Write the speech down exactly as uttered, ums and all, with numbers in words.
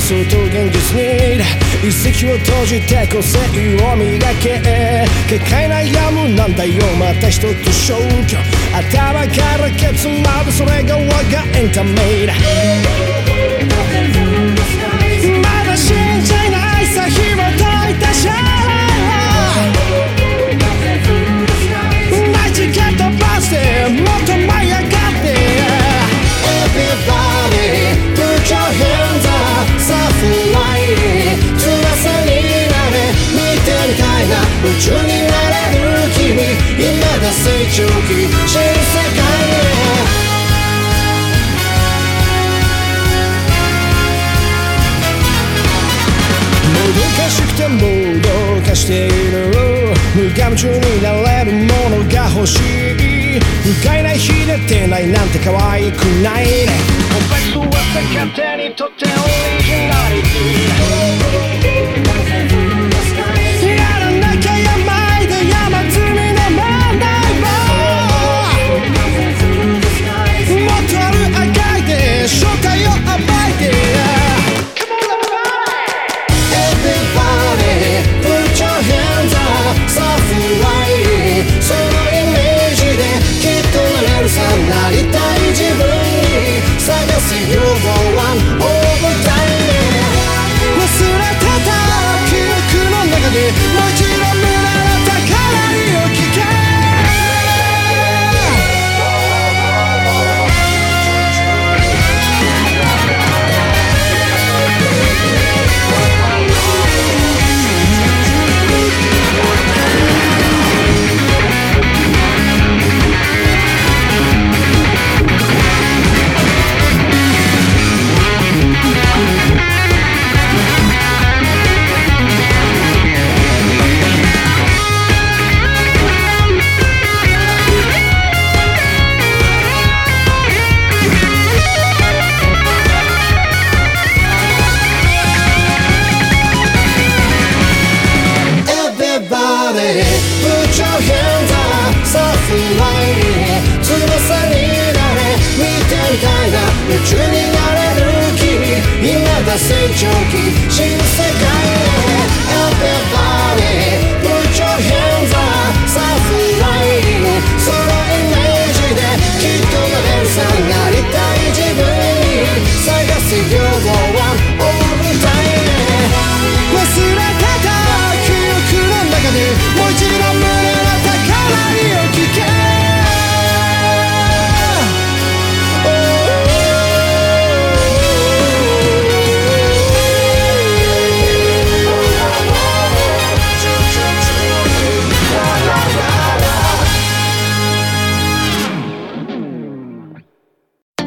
想と現実に一石を投じて個性を磨け結界悩むなんだよまた一つ消去頭からケツまでそれが我がエンタメだまだ信じないさ紐解いたシャナイチケットバスでもっと舞い上がって Everybody put your hands up さあフライ翼になれ見てみたいな宇宙になれる君今が成長期新世界へもどかしくてもどかしている無我夢中になれるものが欲しい不甲斐ない秀でてないなんて可愛くないねコンプレックスは勝手にとってオリジナリティやらなきゃやまいで山積みの問題ももっとあるあがいて正体を暴いてなりたい自分に探す You want overtime 忘れてた記憶の中でもう一度見られたからいを聞けPut your hands up さあフライ翼になれ見てみたいな宇宙になれる君今が成長期新世界へ Everybody